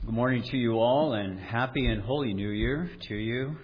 Good morning to you all, and happy and holy New Year to you.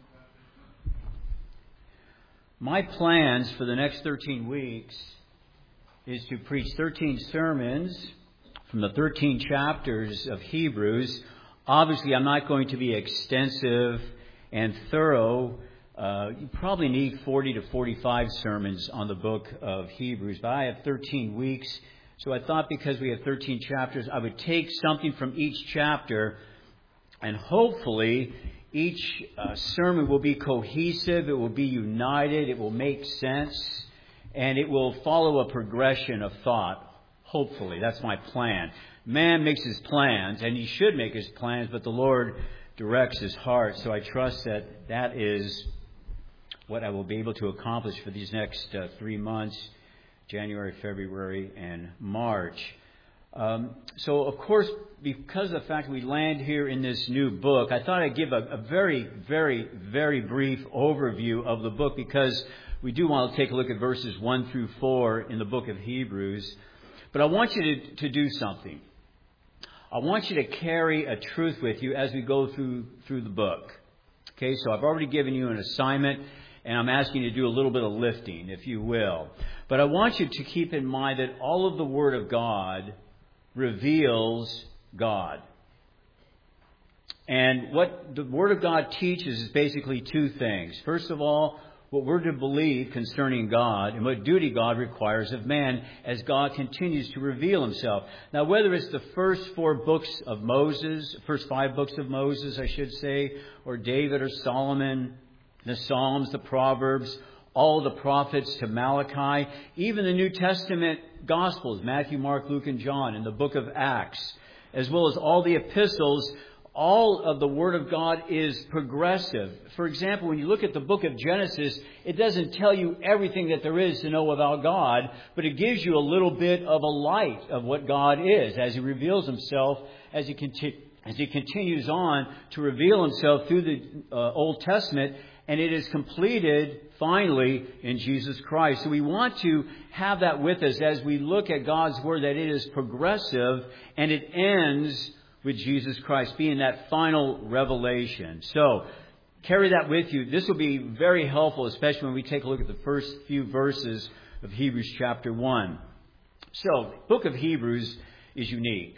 My plans for the next 13 weeks is to preach 13 sermons from the 13 chapters of Hebrews. Obviously, I'm not going to be extensive and thorough. You probably need 40 to 45 sermons on the book of Hebrews, but I have 13 weeks. So I thought because we have 13 chapters, I would take something from each chapter, and hopefully each sermon will be cohesive, it will be united, it will make sense, and it will follow a progression of thought. Hopefully, that's my plan. Man makes his plans, and he should make his plans, but the Lord directs his heart. So I trust that that is what I will be able to accomplish for these next 3 months. January, February, and March. So, of course, because of the fact we land here in this new book, I thought I'd give a very, very, very brief overview of the book, because we do want to take a look at verses 1 through 4 in the book of Hebrews. But I want you to do something. I want you to carry a truth with you as we go through the book. Okay, so I've already given you an assignment, and I'm asking you to do a little bit of lifting, if you will. But I want you to keep in mind that all of the Word of God reveals God. And what the Word of God teaches is basically two things. First of all, what we're to believe concerning God and what duty God requires of man as God continues to reveal Himself. Now, whether it's the first 4 books of Moses, first 5 books of Moses, I should say, or David or Solomon, the Psalms, the Proverbs, all the prophets to Malachi, even the New Testament Gospels, Matthew, Mark, Luke, and John, and the book of Acts, as well as all the epistles, all of the Word of God is progressive. For example, when you look at the book of Genesis, it doesn't tell you everything that there is to know about God, but it gives you a little bit of a light of what God is as He reveals Himself, as He continues on to reveal Himself through the Old Testament. And it is completed, finally, in Jesus Christ. So we want to have that with us as we look at God's Word, that it is progressive and it ends with Jesus Christ being that final revelation. So carry that with you. This will be very helpful, especially when we take a look at the first few verses of Hebrews chapter 1. So, the book of Hebrews is unique.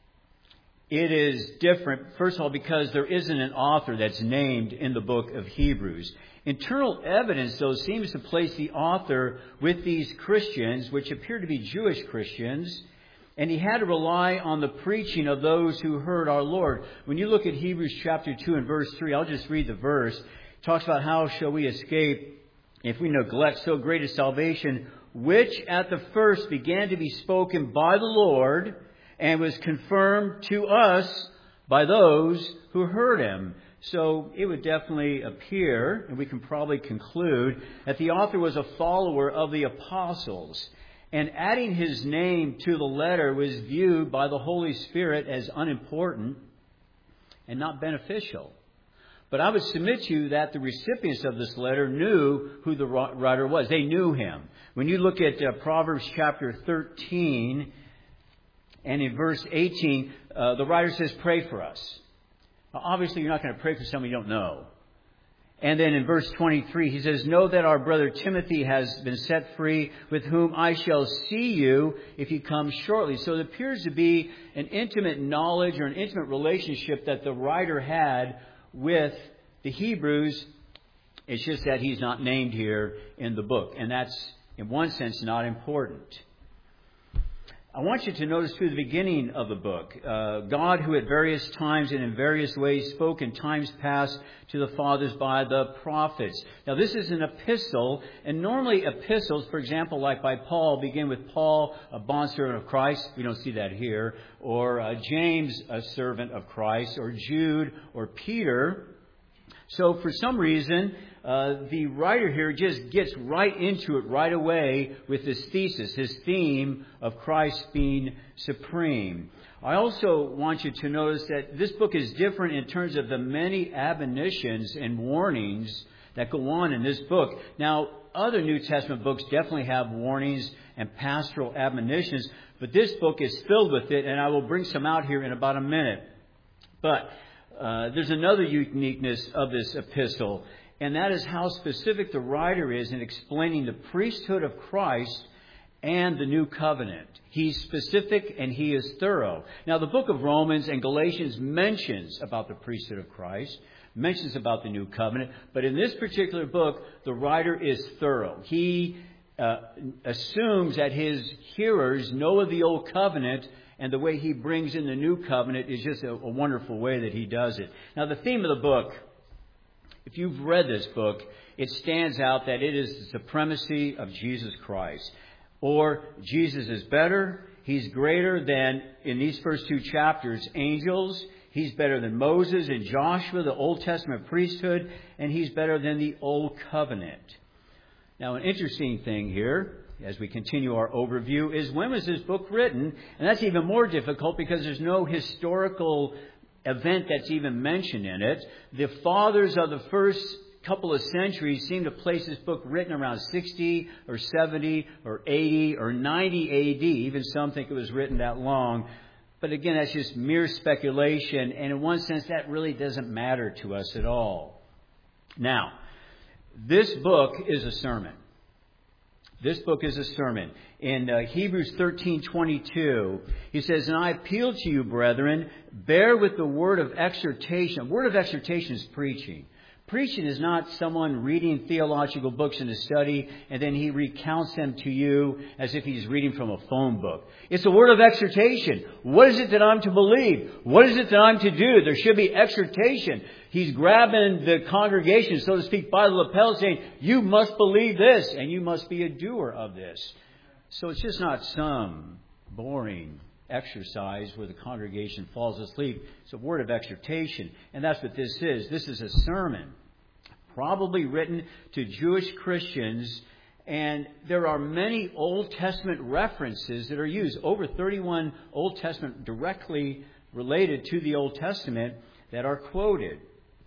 It is different, first of all, because there isn't an author that's named in the book of Hebrews. Internal evidence, though, seems to place the author with these Christians, which appear to be Jewish Christians, and he had to rely on the preaching of those who heard our Lord. When you look at Hebrews chapter 2 and verse 3, I'll just read the verse. It talks about how shall we escape if we neglect so great a salvation, which at the first began to be spoken by the Lord, and was confirmed to us by those who heard Him. So it would definitely appear, and we can probably conclude, that the author was a follower of the apostles. And adding his name to the letter was viewed by the Holy Spirit as unimportant and not beneficial. But I would submit to you that the recipients of this letter knew who the writer was. They knew him. When you look at Proverbs chapter 13, and in verse 18, the writer says, pray for us. Now, obviously, you're not going to pray for someone you don't know. And then in verse 23, he says, know that our brother Timothy has been set free, with whom I shall see you if he comes shortly. So it appears to be an intimate knowledge or an intimate relationship that the writer had with the Hebrews. It's just that he's not named here in the book. And that's, in one sense, not important. I want you to notice through the beginning of the book, God, who at various times and in various ways spoke in times past to the fathers by the prophets. Now, this is an epistle, and normally epistles, for example, like by Paul, begin with Paul, a bondservant of Christ. We don't see that here. Or James, a servant of Christ. Or Jude, or Peter. So, for some reason, the writer here just gets right into it right away with his thesis, his theme of Christ being supreme. I also want you to notice that this book is different in terms of the many admonitions and warnings that go on in this book. Now, other New Testament books definitely have warnings and pastoral admonitions, but this book is filled with it, and I will bring some out here in about a minute. But there's another uniqueness of this epistle, and that is how specific the writer is in explaining the priesthood of Christ and the new covenant. He's specific and he is thorough. Now, the book of Romans and Galatians mentions about the priesthood of Christ, mentions about the new covenant, but in this particular book, the writer is thorough. He assumes that his hearers know of the old covenant, and the way he brings in the new covenant is just a wonderful way that he does it. Now, the theme of the book, if you've read this book, it stands out that it is the supremacy of Jesus Christ. Or Jesus is better, he's greater than, in these first two chapters, angels. He's better than Moses and Joshua, the Old Testament priesthood, and he's better than the Old Covenant. Now, an interesting thing here, as we continue our overview, is when was this book written? And that's even more difficult because there's no historical event that's even mentioned in it. The fathers of the first couple of centuries seem to place this book written around 60 or 70 or 80 or 90 AD. Even some think it was written that long. But again, that's just mere speculation. And in one sense, that really doesn't matter to us at all. Now, this book is a sermon. This book is a sermon. In Hebrews 13:22, he says, "And I appeal to you, brethren, bear with the word of exhortation." A word of exhortation is preaching. Preaching is not someone reading theological books in a study and then he recounts them to you as if he's reading from a phone book. It's a word of exhortation. What is it that I'm to believe? What is it that I'm to do? There should be exhortation. He's grabbing the congregation, so to speak, by the lapel saying, you must believe this and you must be a doer of this. So it's just not some boring exercise where the congregation falls asleep. It's a word of exhortation. And that's what this is. This is a sermon, probably written to Jewish Christians. And there are many Old Testament references that are used. Over 31 Old Testament directly related to the Old Testament that are quoted.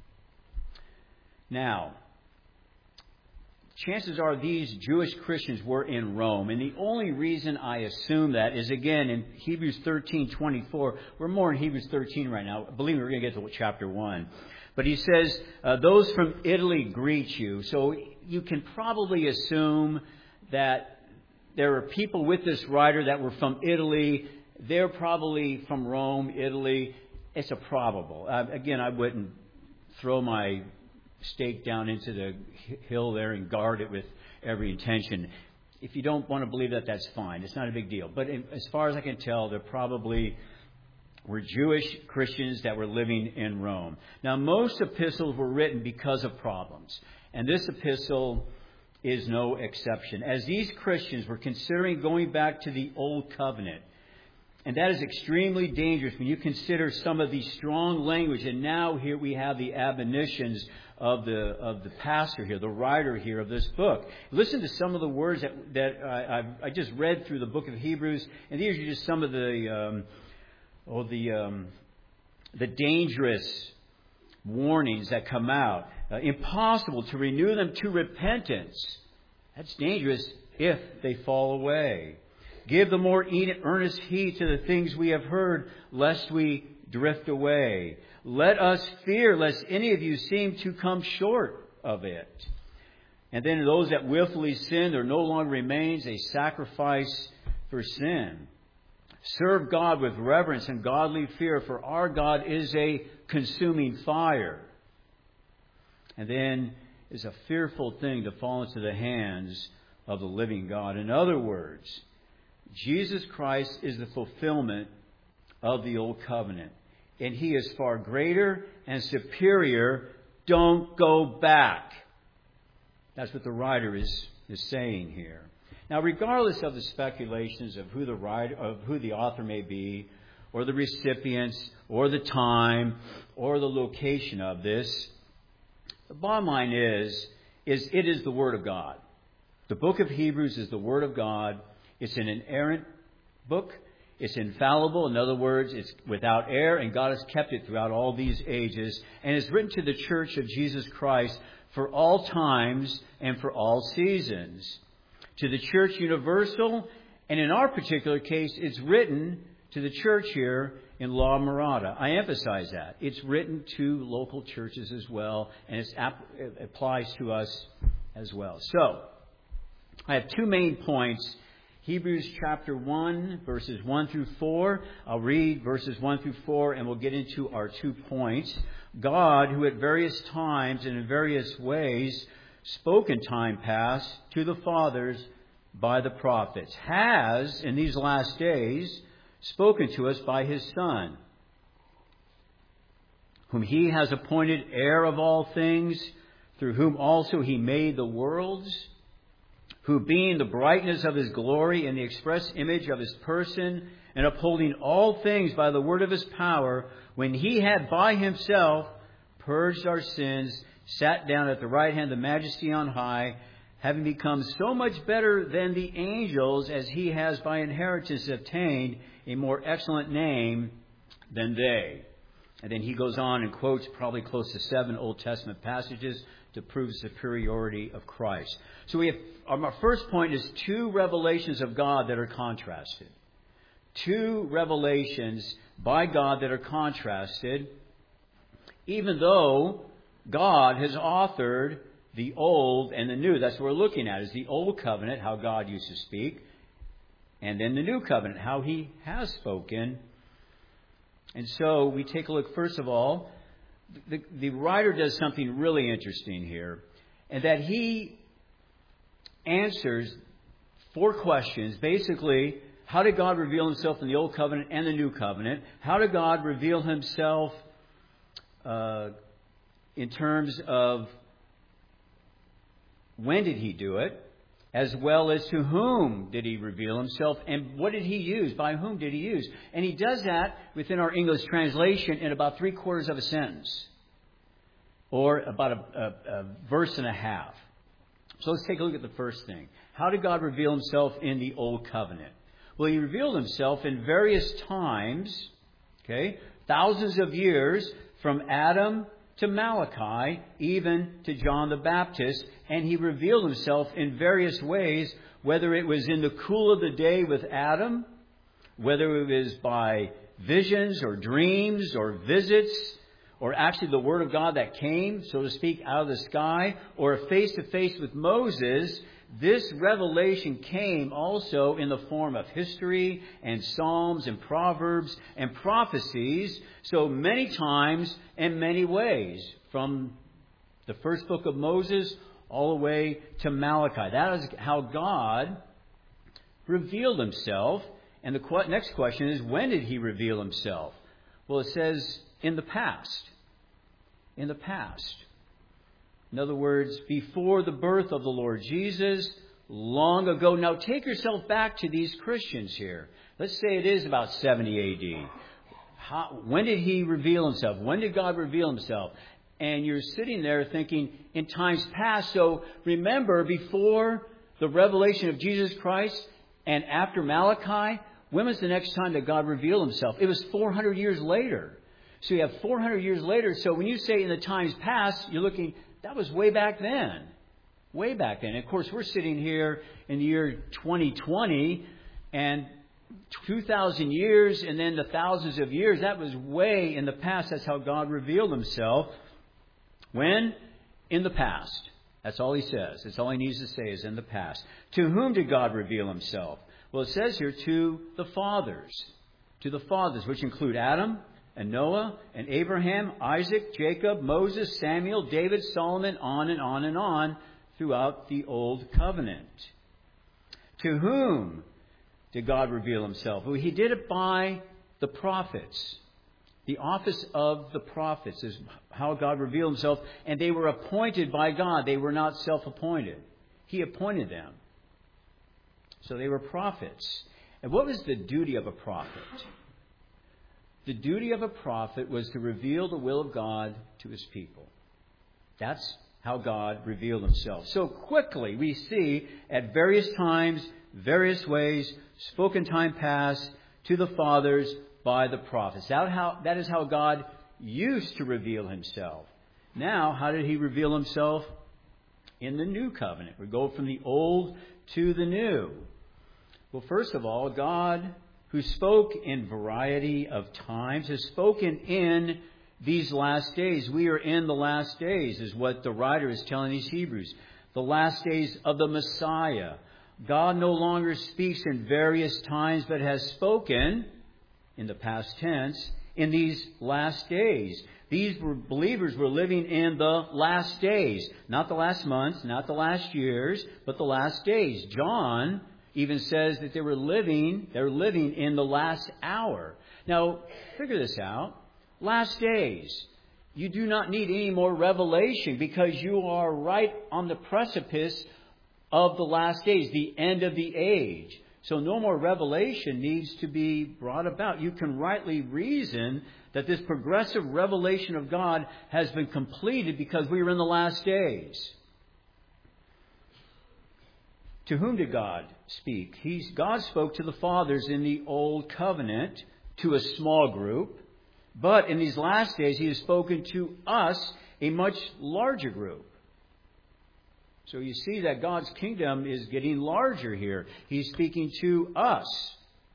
Now, chances are these Jewish Christians were in Rome. And the only reason I assume that is, again, in Hebrews 13:24. We're more in Hebrews 13 right now. Believe me, we're going to get to chapter 1. But he says, those from Italy greet you. So you can probably assume that there are people with this writer that were from Italy. They're probably from Rome, Italy. It's a probable. Again, I wouldn't throw my stake down into the hill there and guard it with every intention. If you don't want to believe that, that's fine. It's not a big deal. But as far as I can tell, there probably were Jewish Christians that were living in Rome. Now, most epistles were written because of problems. And this epistle is no exception. As these Christians were considering going back to the Old Covenant, and that is extremely dangerous when you consider some of the strong language. And now here we have the admonitions of the pastor here, the writer here of this book. Listen to some of the words that I just read through the book of Hebrews, and these are just some of the dangerous warnings that come out. Impossible to renew them to repentance. That's dangerous if they fall away. Give the more earnest heed to the things we have heard, lest we drift away. Let us fear, lest any of you seem to come short of it. And then those that willfully sin, there no longer remains a sacrifice for sin. Serve God with reverence and godly fear, for our God is a consuming fire. And then it's a fearful thing to fall into the hands of the living God. In other words, Jesus Christ is the fulfillment of the Old Covenant. And He is far greater and superior. Don't go back. That's what the writer is saying here. Now, regardless of the speculations of who the author may be, or the recipients, or the time, or the location of this, the bottom line is it is the Word of God. The book of Hebrews is the Word of God. It's an inerrant book. It's infallible. In other words, it's without error, and God has kept it throughout all these ages. And it's written to the church of Jesus Christ for all times and for all seasons. To the church universal, and in our particular case, it's written to the church here in La Mirada. I emphasize that. It's written to local churches as well, and it applies to us as well. So, I have two main points. Hebrews chapter 1, verses 1 through 4. I'll read verses 1 through 4, and we'll get into our 2 points. God, who at various times and in various ways spoke in time past to the fathers by the prophets, has, in these last days, spoken to us by His Son, whom He has appointed heir of all things, through whom also He made the worlds, who being the brightness of His glory and the express image of His person, and upholding all things by the word of His power, when He had by Himself purged our sins, sat down at the right hand of the Majesty on high, having become so much better than the angels, as He has by inheritance obtained a more excellent name than they. And then he goes on and quotes probably close to 7 Old Testament passages to prove the superiority of Christ. So we have, our first point is 2 revelations of God that are contrasted. 2 revelations by God that are contrasted, even though God has authored the Old and the New. That's what we're looking at, is the Old Covenant, how God used to speak, and then the New Covenant, how He has spoken. And so we take a look, first of all, the writer does something really interesting here, and that he answers 4 questions. Basically, how did God reveal Himself in the Old Covenant and the New Covenant? How did God reveal Himself in terms of when did He do it, as well as to whom did He reveal Himself, and what did He use? By whom did He use? And he does that within our English translation in about 3/4 of a sentence, or about a verse and a half. So let's take a look at the first thing. How did God reveal Himself in the Old Covenant? Well, He revealed Himself in various times, thousands of years, from Adam to Malachi, even to John the Baptist, and He revealed Himself in various ways, whether it was in the cool of the day with Adam, whether it was by visions or dreams or visits, or actually the Word of God that came, so to speak, out of the sky, or face-to-face with Moses. This revelation came also in the form of history and Psalms and Proverbs and prophecies, so many times and many ways, from the first book of Moses all the way to Malachi. That is how God revealed Himself. And the next question is, when did He reveal Himself? Well, it says in the past. In the past. In other words, before the birth of the Lord Jesus, long ago. Now take yourself back to these Christians here. Let's say it is about 70 AD. When did He reveal Himself? When did God reveal Himself? And you're sitting there thinking, in times past. So remember, before the revelation of Jesus Christ and after Malachi, when was the next time that God revealed Himself? It was 400 years later. So you have 400 years later. So when you say in the times past, you're looking, that was way back then. Way back then. Of course, we're sitting here in the year 2020, and 2,000 years and then the thousands of years, that was way in the past. That's how God revealed Himself. When? In the past. That's all He says. That's all He needs to say is in the past. To whom did God reveal Himself? Well, it says here, to the fathers. To the fathers, which include Adam and Noah and Abraham, Isaac, Jacob, Moses, Samuel, David, Solomon, on and on and on throughout the Old Covenant. To whom did God reveal Himself? Well, He did it by the prophets. The office of the prophets is how God revealed Himself, and they were appointed by God. They were not self-appointed. He appointed them. So they were prophets. And what was the duty of a prophet? The duty of a prophet was to reveal the will of God to His people. That's how God revealed Himself. So quickly we see at various times, various ways, spoken time past, to the fathers by the prophets. That is how God used to reveal Himself. Now, how did He reveal Himself in the New Covenant? We go from the Old to the New. Well, first of all, God who spoke in variety of times, has spoken in these last days. We are in the last days, is what the writer is telling these Hebrews. The last days of the Messiah. God no longer speaks in various times, but has spoken, in the past tense, in these last days. These believers were living in the last days. Not the last months, not the last years, but the last days. John even says that they're living in the last hour. Now, figure this out. Last days. You do not need any more revelation because you are right on the precipice of the last days, the end of the age. So no more revelation needs to be brought about. You can rightly reason that this progressive revelation of God has been completed because we are in the last days. To whom did God speak? God spoke to the fathers in the Old Covenant, to a small group. But in these last days, He has spoken to us, a much larger group. So you see that God's kingdom is getting larger here. He's speaking to us.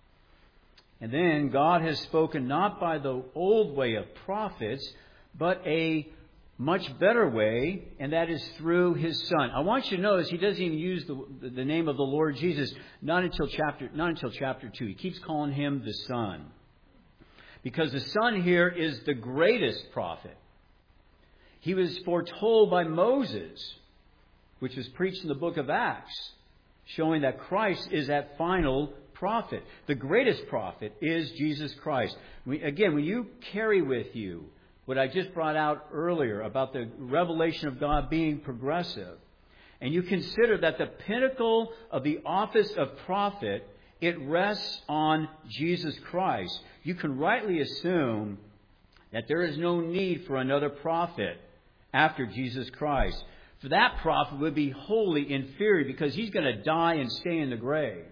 And then God has spoken not by the old way of prophets, but a much better way, and that is through His Son. I want you to notice He doesn't even use the name of the Lord Jesus, not until chapter 2. He keeps calling Him the Son. Because the Son here is the greatest prophet. He was foretold by Moses, which was preached in the book of Acts, showing that Christ is that final prophet. The greatest prophet is Jesus Christ. Again, when you carry with you what I just brought out earlier about the revelation of God being progressive, and you consider that the pinnacle of the office of prophet, it rests on Jesus Christ, you can rightly assume that there is no need for another prophet after Jesus Christ. For that prophet would be wholly inferior because he's going to die and stay in the grave.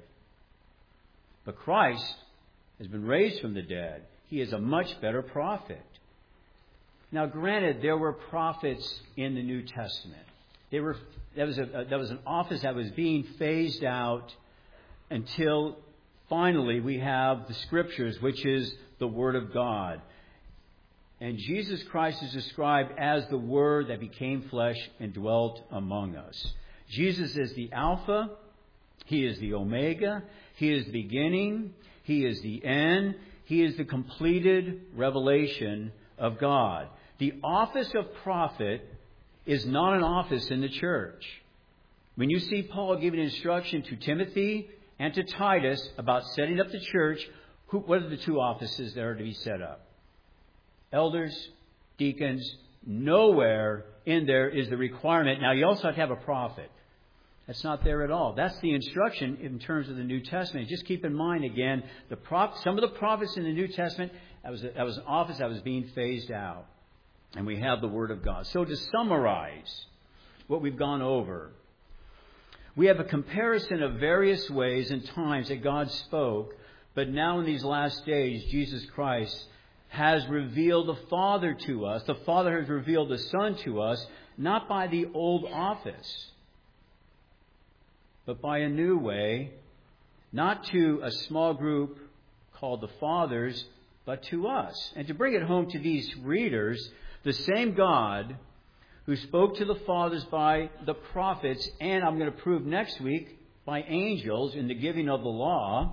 But Christ has been raised from the dead. He is a much better prophet. Now, granted, there were prophets in the New Testament. That was an office that was being phased out until finally we have the Scriptures, which is the Word of God. And Jesus Christ is described as the Word that became flesh and dwelt among us. Jesus is the Alpha. He is the Omega. He is the beginning. He is the end. He is the completed revelation of God. The office of prophet is not an office in the church. When you see Paul giving instruction to Timothy and to Titus about setting up the church, what are the two offices that are to be set up? Elders, deacons. Nowhere in there is the requirement. Now, you also have to have a prophet. That's not there at all. That's the instruction in terms of the New Testament. Just keep in mind, again, some of the prophets in the New Testament, that was an office that was being phased out. And we have the Word of God. So to summarize what we've gone over, we have a comparison of various ways and times that God spoke, but now in these last days, Jesus Christ has revealed the Father to us. The Father has revealed the Son to us, not by the old office, but by a new way, not to a small group called the Fathers, but to us. And to bring it home to these readers, the same God who spoke to the fathers by the prophets, and I'm going to prove next week by angels in the giving of the law,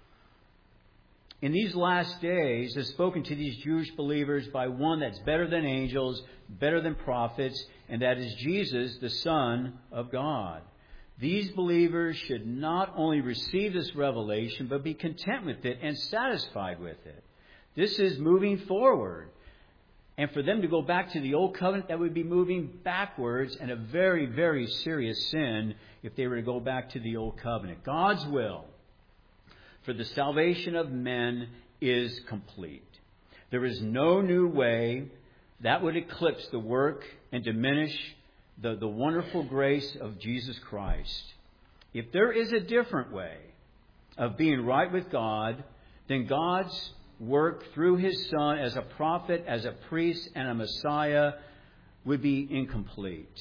in these last days has spoken to these Jewish believers by one that's better than angels, better than prophets, and that is Jesus, the Son of God. These believers should not only receive this revelation, but be content with it and satisfied with it. This is moving forward. And for them to go back to the old covenant, that would be moving backwards, and a very, very serious sin if they were to go back to the old covenant. God's will for the salvation of men is complete. There is no new way that would eclipse the work and diminish the wonderful grace of Jesus Christ. If there is a different way of being right with God, then God's work through His Son as a prophet, as a priest, and a Messiah would be incomplete.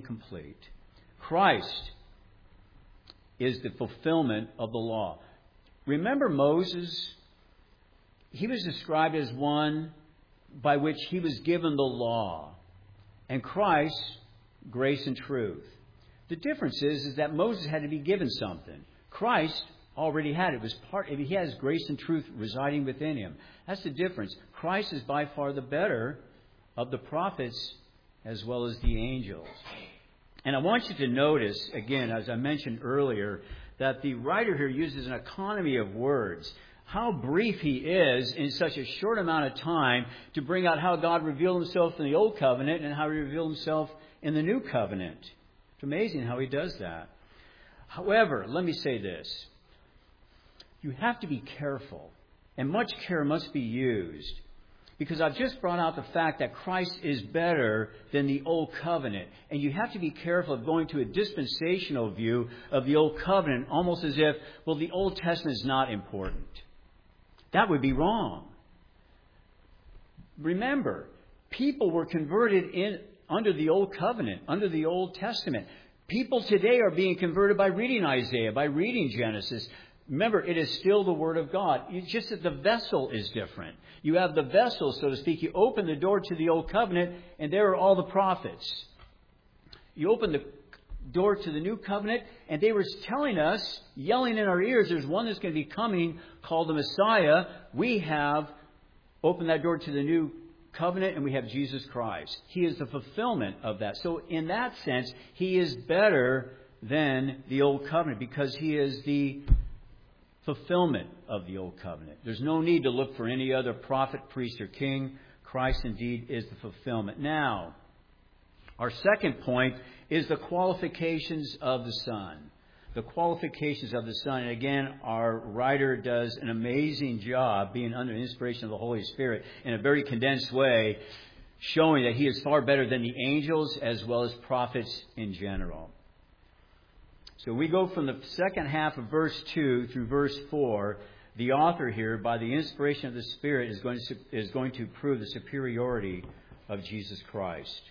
Incomplete. Christ is the fulfillment of the law. Remember Moses? He was described as one by which he was given the law, and Christ, grace and truth. The difference is that Moses had to be given something. Christ already had it. He has grace and truth residing within him. That's the difference. Christ is by far the better of the prophets as well as the angels. And I want you to notice, again, as I mentioned earlier, that the writer here uses an economy of words. How brief he is in such a short amount of time to bring out how God revealed himself in the Old Covenant and how he revealed himself in the New Covenant. It's amazing how he does that. However, let me say this. You have to be careful, and much care must be used, because I've just brought out the fact that Christ is better than the Old Covenant. And you have to be careful of going to a dispensational view of the Old Covenant, almost as if, well, the Old Testament is not important. That would be wrong. Remember, people were converted under the Old Covenant, under the Old Testament. People today are being converted by reading Isaiah, by reading Genesis. Remember, it is still the Word of God. It's just that the vessel is different. You have the vessel, so to speak. You open the door to the Old Covenant, and there are all the prophets. You open the door to the New Covenant, and they were telling us, yelling in our ears, there's one that's going to be coming called the Messiah. We have opened that door to the New Covenant, and we have Jesus Christ. He is the fulfillment of that. So in that sense, He is better than the Old Covenant because He is the fulfillment of the Old Covenant. There's no need to look for any other prophet, priest, or king. Christ indeed is the fulfillment. Now, our second point is the qualifications of the Son. The qualifications of the Son. And again, our writer does an amazing job, being under the inspiration of the Holy Spirit, in a very condensed way, showing that He is far better than the angels as well as prophets in general. So we go from the second half of verse 2 through verse 4. The author here, by the inspiration of the Spirit, is going to prove the superiority of Jesus Christ.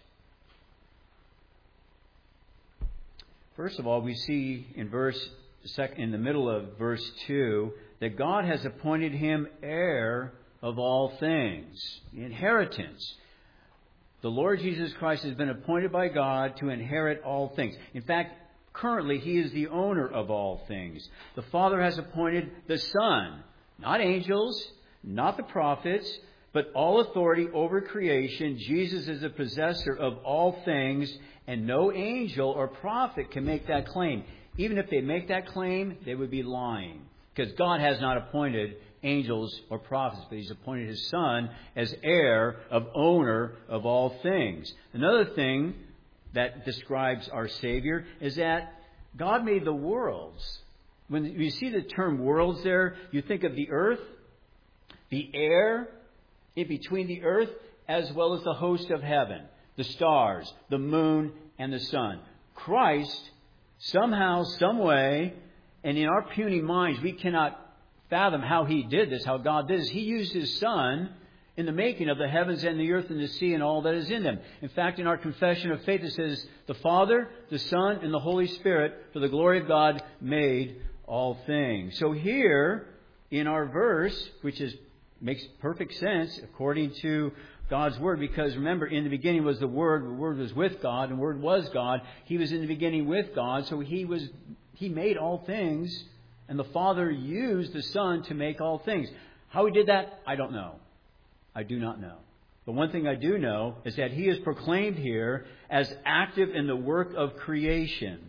First of all, we see in the middle of verse 2 that God has appointed Him heir of all things, the inheritance. The Lord Jesus Christ has been appointed by God to inherit all things. In fact, currently, He is the owner of all things. The Father has appointed the Son, not angels, not the prophets, but all authority over creation. Jesus is the possessor of all things, and no angel or prophet can make that claim. Even if they make that claim, they would be lying, because God has not appointed angels or prophets, but He's appointed His Son as heir of owner of all things. Another thing that describes our Savior is that God made the worlds. When you see the term worlds there, you think of the earth, the air in between the earth, as well as the host of heaven, the stars, the moon, and the sun. Christ, somehow, some way, and in our puny minds, we cannot fathom how He did this, how God did this. He used His Son in the making of the heavens and the earth and the sea and all that is in them. In fact, in our confession of faith, it says, the Father, the Son, and the Holy Spirit, for the glory of God, made all things. So here, in our verse, which makes perfect sense according to God's Word, because remember, in the beginning was the Word was with God, and the Word was God. He was in the beginning with God, so He made all things, and the Father used the Son to make all things. How He did that, I don't know. I do not know. But one thing I do know is that He is proclaimed here as active in the work of creation.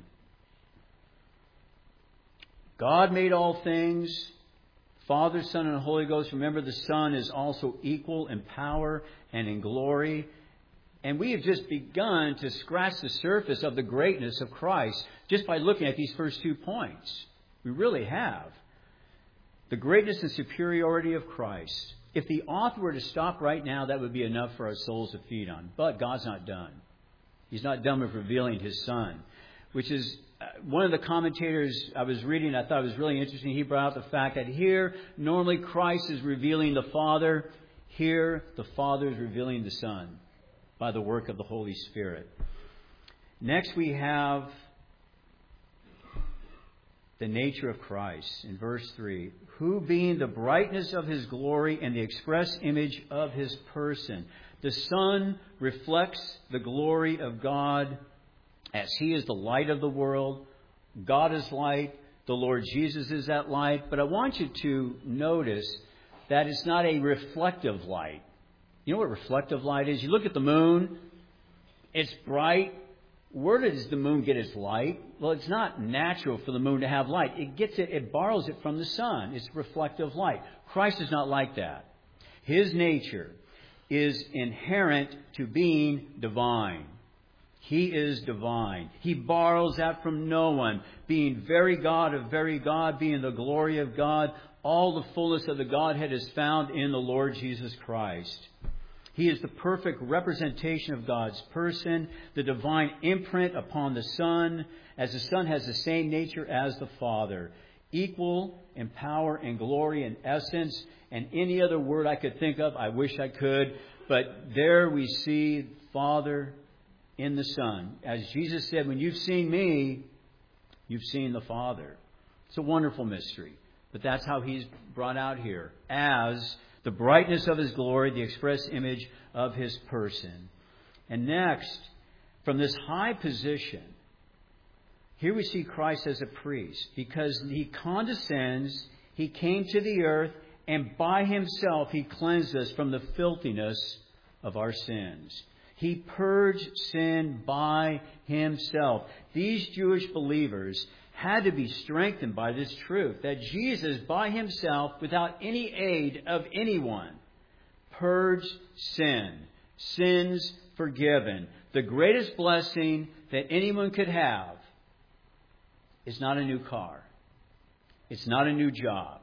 God made all things. Father, Son, and Holy Ghost. Remember, the Son is also equal in power and in glory. And we have just begun to scratch the surface of the greatness of Christ just by looking at these first 2 points. We really have. The greatness and superiority of Christ. If the author were to stop right now, that would be enough for our souls to feed on. But God's not done. He's not done with revealing His Son, which is one of the commentators I was reading, I thought it was really interesting. He brought out the fact that here, normally Christ is revealing the Father. Here, the Father is revealing the Son by the work of the Holy Spirit. Next, we have the nature of Christ in verse 3. who being the brightness of his glory and the express image of his person. The Son reflects the glory of God as he is the light of the world. God is light. The Lord Jesus is that light. But I want you to notice that it's not a reflective light. You know what reflective light is? You look at the moon. It's bright. Where does the moon get its light? Well, it's not natural for the moon to have light. It borrows it from the sun. It's reflective light. Christ is not like that. His nature is inherent to being divine. He is divine. He borrows that from no one. Being very God of very God, being the glory of God, all the fullness of the Godhead is found in the Lord Jesus Christ. He is the perfect representation of God's person, the divine imprint upon the Son, as the Son has the same nature as the Father, equal in power and glory and essence, and any other word I could think of, I wish I could, but there we see Father in the Son. As Jesus said, when you've seen me, you've seen the Father. It's a wonderful mystery, but that's how he's brought out here, as the brightness of his glory, the express image of his person. And next, from this high position, here we see Christ as a priest, because he condescends, he came to the earth, and by himself he cleansed us from the filthiness of our sins. He purged sin by himself. These Jewish believers had to be strengthened by this truth, that Jesus by himself, without any aid of anyone, purged sin. Sins forgiven. The greatest blessing that anyone could have is not a new car. It's not a new job.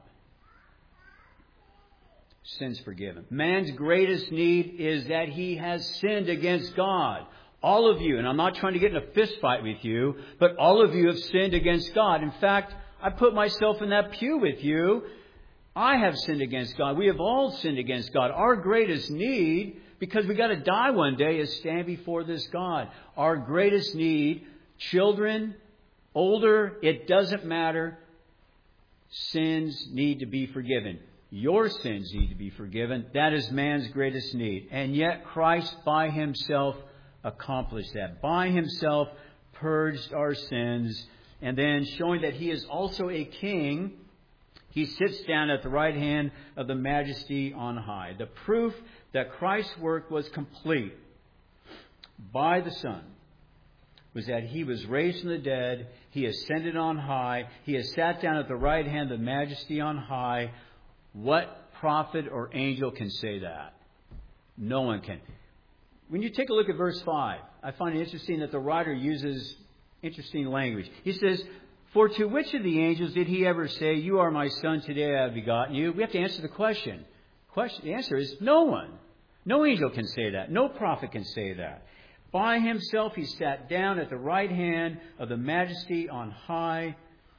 Sins forgiven. Man's greatest need is that he has sinned against God. All of you, and I'm not trying to get in a fist fight with you, but all of you have sinned against God. In fact, I put myself in that pew with you. I have sinned against God. We have all sinned against God. Our greatest need, because we got to die one day, is stand before this God. Our greatest need, children, older, it doesn't matter. Sins need to be forgiven. Your sins need to be forgiven. That is man's greatest need. And yet Christ by himself accomplished that. By himself purged our sins. And then, showing that he is also a king, he sits down at the right hand of the Majesty on high. The proof that Christ's work was complete by the Son was that he was raised from the dead, he ascended on high, he has sat down at the right hand of the Majesty on high. What prophet or angel can say that? No one can. When you take a look at verse 5, I find it interesting that the writer uses interesting language. He says, "For to which of the angels did he ever say, 'You are my son, today I have begotten you'?" We have to answer the question. The answer is no one. No angel can say that. No prophet can say that. By himself he sat down at the right hand of the Majesty on high.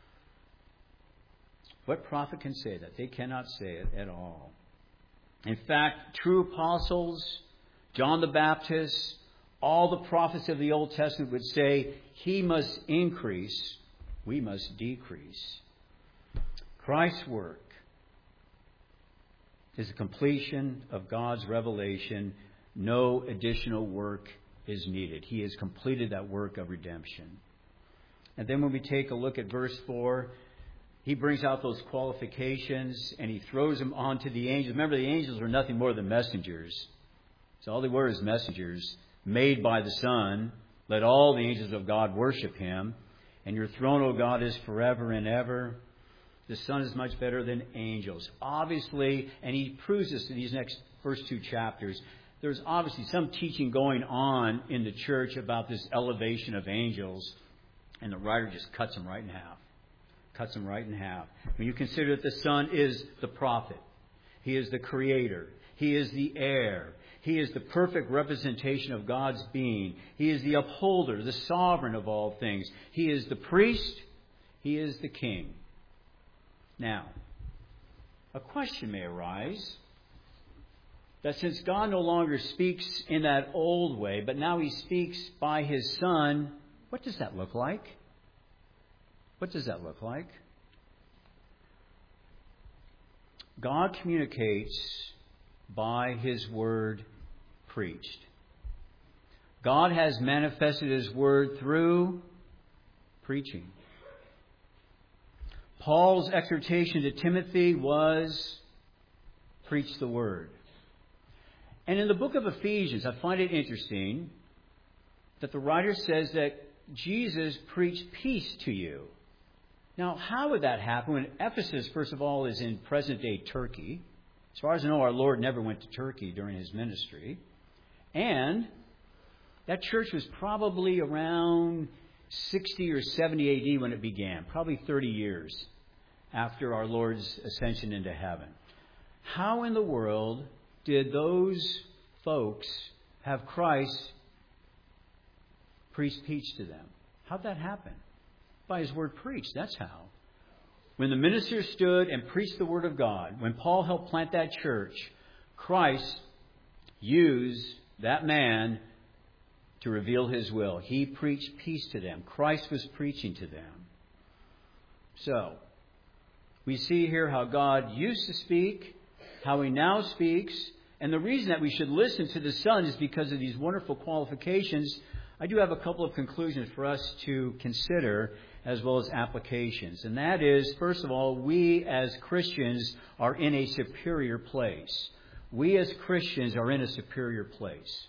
What prophet can say that? They cannot say it at all. In fact, true apostles, John the Baptist, all the prophets of the Old Testament would say, he must increase, we must decrease. Christ's work is the completion of God's revelation. No additional work is needed. He has completed that work of redemption. And then when we take a look at verse 4, he brings out those qualifications and he throws them onto the angels. Remember, the angels are nothing more than messengers. So all they were is messengers made by the Son. Let all the angels of God worship him. And your throne, O God, is forever and ever. The Son is much better than angels. Obviously, and he proves this in these next first two chapters, there's obviously some teaching going on in the church about this elevation of angels. And the writer just cuts them right in half. Cuts them right in half. When you consider that the Son is the prophet, he is the creator, he is the heir, he is the perfect representation of God's being, he is the upholder, the sovereign of all things, he is the priest, he is the king. Now, a question may arise that since God no longer speaks in that old way, but now he speaks by his Son, what does that look like? What does that look like? God communicates by His Word preached. God has manifested His Word through preaching. Paul's exhortation to Timothy was, preach the Word. And in the book of Ephesians, I find it interesting that the writer says that Jesus preached peace to you. Now, how would that happen when Ephesus, first of all, is in present-day Turkey? As far as I know, our Lord never went to Turkey during His ministry. And that church was probably around 60 or 70 AD when it began, probably 30 years after our Lord's ascension into heaven. How in the world did those folks have Christ preach peace to them? How'd that happen? By His Word preached. That's how. When the minister stood and preached the Word of God, when Paul helped plant that church, Christ used that man to reveal His will. He preached peace to them. Christ was preaching to them. So, we see here how God used to speak, how He now speaks, and the reason that we should listen to the Son is because of these wonderful qualifications. I do have a couple of conclusions for us to consider as well as applications. And that is, first of all, we as Christians are in a superior place. We as Christians are in a superior place.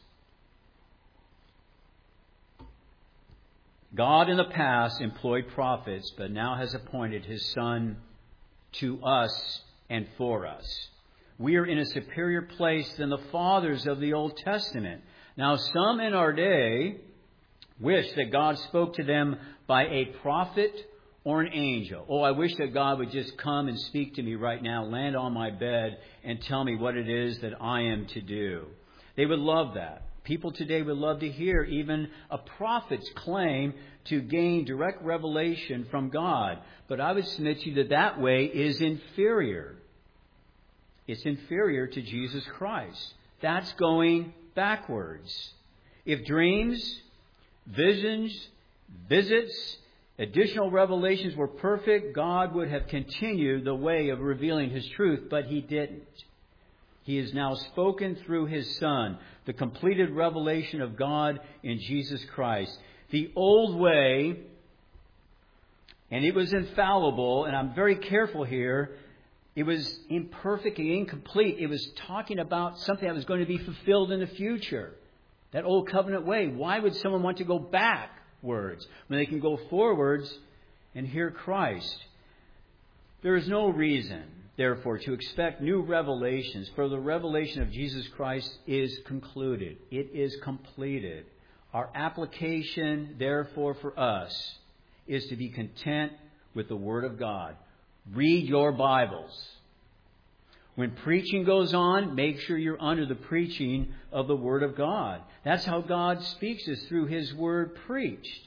God in the past employed prophets, but now has appointed His Son to us and for us. We are in a superior place than the fathers of the Old Testament. Now, some in our day wish that God spoke to them by a prophet or an angel. Oh, I wish that God would just come and speak to me right now, land on my bed, and tell me what it is that I am to do. They would love that. People today would love to hear even a prophet's claim to gain direct revelation from God. But I would submit to you that that way is inferior. It's inferior to Jesus Christ. That's going backwards. If dreams, visions, visits, additional revelations were perfect, God would have continued the way of revealing His truth, but He didn't. He has now spoken through His Son, the completed revelation of God in Jesus Christ. The old way, and it was infallible, and I'm very careful here, it was imperfect and incomplete. It was talking about something that was going to be fulfilled in the future. That old covenant way. Why would someone want to go backwards when they can go forwards and hear Christ? There is no reason, therefore, to expect new revelations, for the revelation of Jesus Christ is concluded. It is completed. Our application, therefore, for us is to be content with the Word of God. Read your Bibles. When preaching goes on, make sure you're under the preaching of the Word of God. That's how God speaks us, through His Word preached.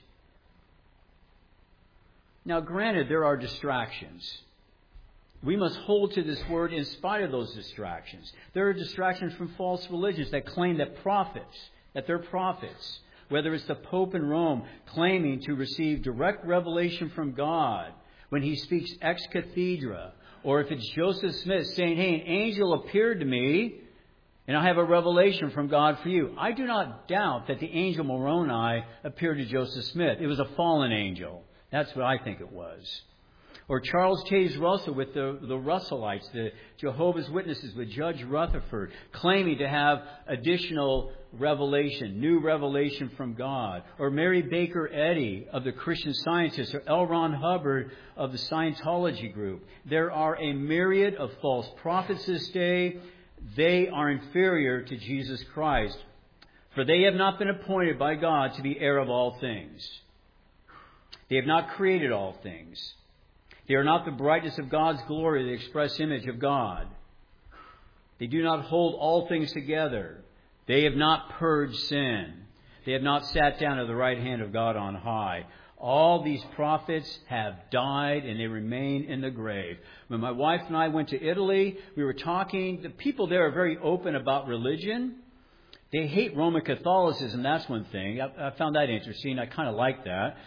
Now, granted, there are distractions. We must hold to this Word in spite of those distractions. There are distractions from false religions that claim that they're prophets. Whether it's the Pope in Rome claiming to receive direct revelation from God when he speaks ex cathedra, or if it's Joseph Smith saying, hey, an angel appeared to me and I have a revelation from God for you. I do not doubt that the angel Moroni appeared to Joseph Smith. It was a fallen angel. That's what I think it was. Or Charles Taze Russell with the Russellites, the Jehovah's Witnesses with Judge Rutherford, claiming to have additional revelation, new revelation from God. Or Mary Baker Eddy of the Christian Scientists, or L. Ron Hubbard of the Scientology group. There are a myriad of false prophets this day. They are inferior to Jesus Christ, for they have not been appointed by God to be heir of all things. They have not created all things. They are not the brightness of God's glory, the express image of God. They do not hold all things together. They have not purged sin. They have not sat down at the right hand of God on high. All these prophets have died and they remain in the grave. When my wife and I went to Italy, we were talking. The people there are very open about religion. They hate Roman Catholicism. That's one thing. I found that interesting. I kind of like that.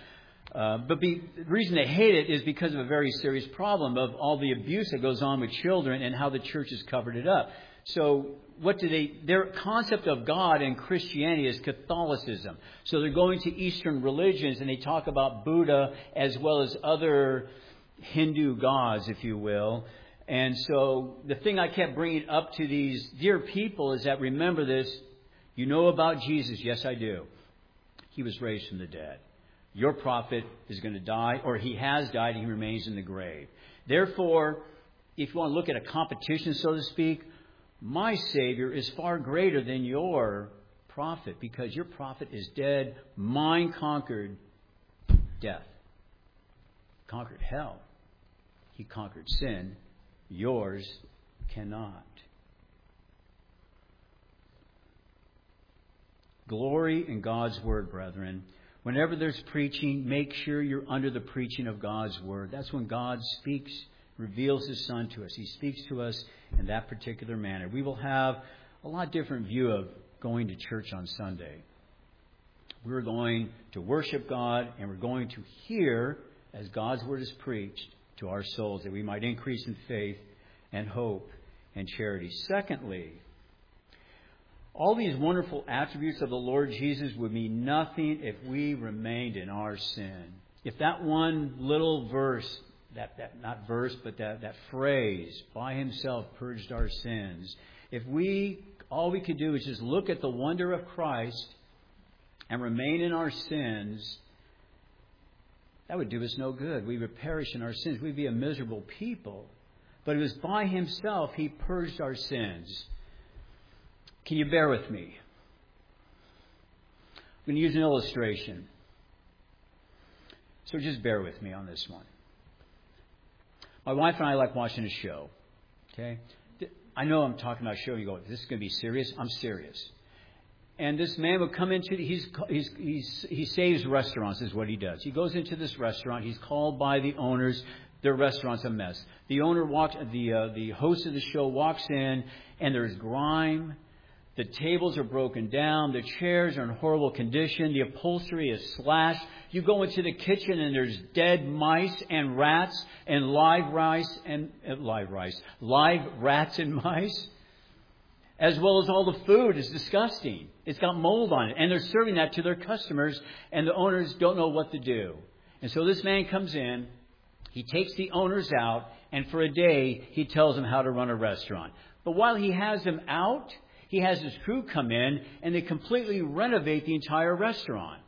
The reason they hate it is because of a very serious problem of all the abuse that goes on with children and how the church has covered it up. So their concept of God in Christianity is Catholicism. So they're going to Eastern religions and they talk about Buddha as well as other Hindu gods, if you will. And so the thing I kept bringing up to these dear people is that, remember this, you know about Jesus. Yes, I do. He was raised from the dead. Your prophet is going to die, or he has died and he remains in the grave. Therefore, if you want to look at a competition, so to speak, my Savior is far greater than your prophet, because your prophet is dead. Mine conquered death, conquered hell. He conquered sin. Yours cannot. Glory in God's Word, brethren. Whenever there's preaching, make sure you're under the preaching of God's Word. That's when God speaks, reveals His Son to us. He speaks to us in that particular manner. We will have a lot different view of going to church on Sunday. We're going to worship God, and we're going to hear as God's Word is preached to our souls, that we might increase in faith and hope and charity. Secondly, all these wonderful attributes of the Lord Jesus would mean nothing if we remained in our sin. If that one little verse, not verse, but that phrase, by Himself purged our sins, if all we could do is just look at the wonder of Christ and remain in our sins, that would do us no good. We would perish in our sins. We'd be a miserable people. But it was by Himself He purged our sins. Can you bear with me? I'm going to use an illustration. So just bear with me on this one. My wife and I like watching a show. Okay? I know I'm talking about a show. You go, this is going to be serious? I'm serious. And this man would come into, he saves restaurants is what he does. He goes into this restaurant. He's called by the owners. Their restaurant's a mess. The host of the show walks in, and there's grime. The tables are broken down. The chairs are in horrible condition. The upholstery is slashed. You go into the kitchen and there's dead mice and rats and live rats and mice. As well as all the food is disgusting. It's got mold on it. And they're serving that to their customers, and the owners don't know what to do. And so this man comes in. He takes the owners out, and for a day he tells them how to run a restaurant. But while he has them out, he has his crew come in, and they completely renovate the entire restaurant.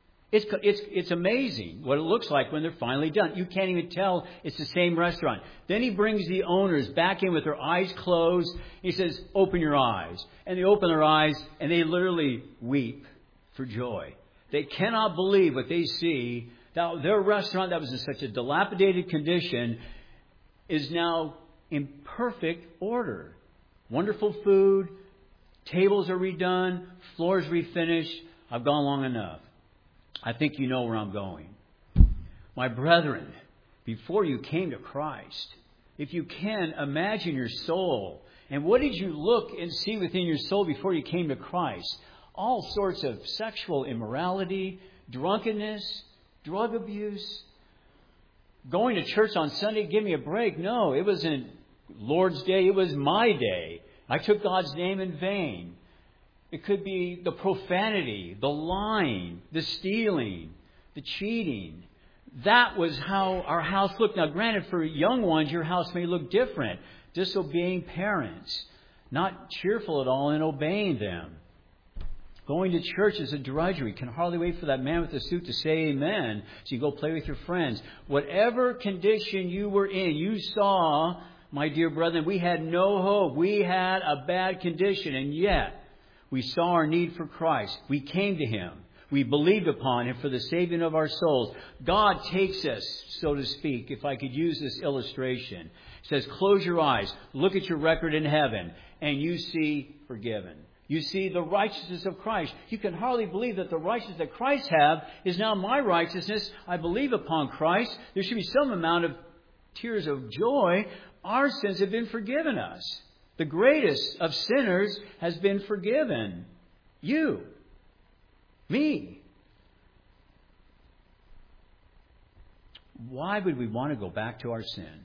It's amazing what it looks like when they're finally done. You can't even tell it's the same restaurant. Then he brings the owners back in with their eyes closed. He says, open your eyes. And they open their eyes, and they literally weep for joy. They cannot believe what they see. Now, their restaurant that was in such a dilapidated condition is now in perfect order. Wonderful food. Tables are redone. Floors refinished. I've gone long enough. I think you know where I'm going. My brethren, before you came to Christ, if you can, imagine your soul. And what did you look and see within your soul before you came to Christ? All sorts of sexual immorality, drunkenness, drug abuse. Going to church on Sunday, give me a break. No, it wasn't Lord's Day. It was my day. I took God's name in vain. It could be the profanity, the lying, the stealing, the cheating. That was how our house looked. Now, granted, for young ones, your house may look different. Disobeying parents, not cheerful at all in obeying them. Going to church is a drudgery. Can hardly wait for that man with the suit to say amen so you go play with your friends. Whatever condition you were in, you saw, my dear brethren, we had no hope. We had a bad condition, and yet we saw our need for Christ. We came to Him. We believed upon Him for the saving of our souls. God takes us, so to speak, if I could use this illustration. It says, close your eyes, look at your record in heaven, and you see forgiven. You see the righteousness of Christ. You can hardly believe that the righteousness that Christ have is now my righteousness. I believe upon Christ. There should be some amount of tears of joy. Our sins have been forgiven us. The greatest of sinners has been forgiven. You. Me. why would we want to go back to our sin?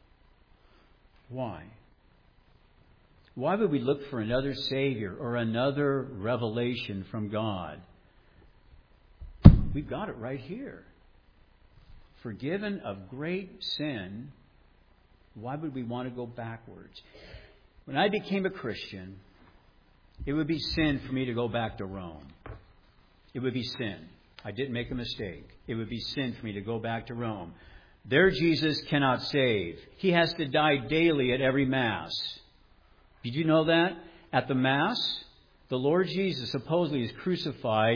Why? Why would we look for another Savior or another revelation from God? We've got it right here. Forgiven of great sin, why would we want to go backwards? When I became a Christian, it would be sin for me to go back to Rome. It would be sin. I didn't make a mistake. It would be sin for me to go back to Rome. There Jesus cannot save. He has to die daily at every Mass. Did you know that? At the Mass, the Lord Jesus supposedly is crucified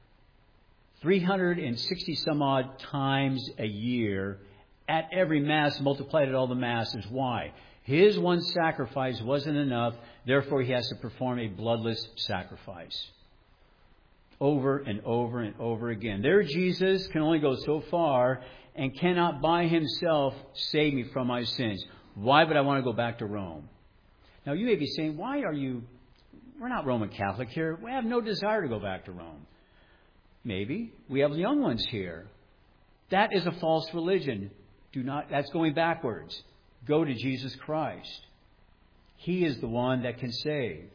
360 some odd times a year at every Mass, multiplied at all the Masses. Why? His one sacrifice wasn't enough, therefore he has to perform a bloodless sacrifice. Over and over and over again. There Jesus can only go so far and cannot by himself save me from my sins. Why would I want to go back to Rome? Now you may be saying, we're not Roman Catholic here. We have no desire to go back to Rome. Maybe. We have young ones here. That is a false religion. That's going backwards. Go to Jesus Christ. He is the one that can save.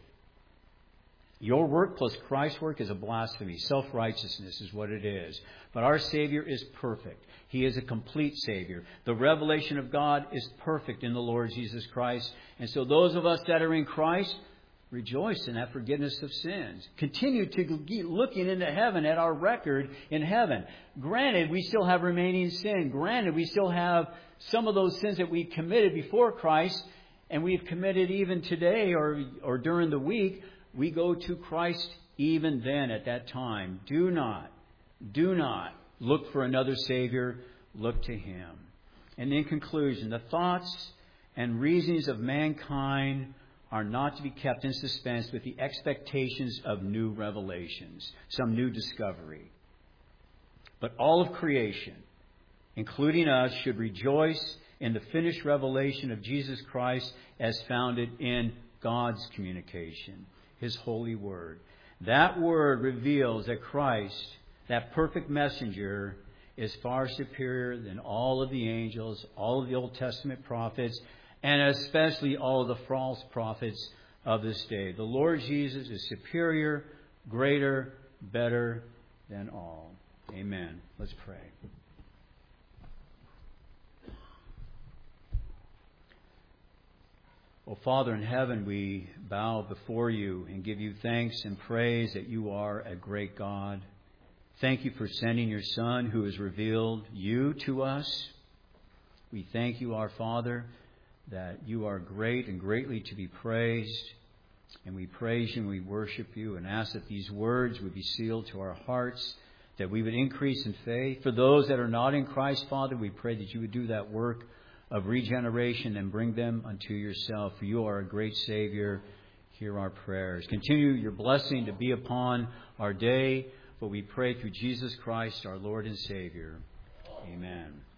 Your work plus Christ's work is a blasphemy. Self-righteousness is what it is. But our Savior is perfect. He is a complete Savior. The revelation of God is perfect in the Lord Jesus Christ. And so those of us that are in Christ, rejoice in that forgiveness of sins. Continue to keep looking into heaven at our record in heaven. Granted, we still have remaining sin. Granted, we still have some of those sins that we committed before Christ, and we've committed even today or during the week. We go to Christ even then at that time. Do not look for another Savior. Look to Him. And in conclusion, the thoughts and reasonings of mankind are not to be kept in suspense with the expectations of new revelations, some new discovery. But all of creation, including us, should rejoice in the finished revelation of Jesus Christ as founded in God's communication, His holy word. That word reveals that Christ, that perfect messenger, is far superior than all of the angels, all of the Old Testament prophets, and especially all of the false prophets of this day. The Lord Jesus is superior, greater, better than all. Amen. Let's pray. Oh, Father in heaven, we bow before you and give you thanks and praise that you are a great God. Thank you for sending your Son who has revealed you to us. We thank you, our Father, that you are great and greatly to be praised. And we praise you and we worship you and ask that these words would be sealed to our hearts, that we would increase in faith. For those that are not in Christ, Father, we pray that you would do that work of regeneration and bring them unto yourself. For you are a great Savior. Hear our prayers. Continue your blessing to be upon our day. For we pray through Jesus Christ, our Lord and Savior. Amen.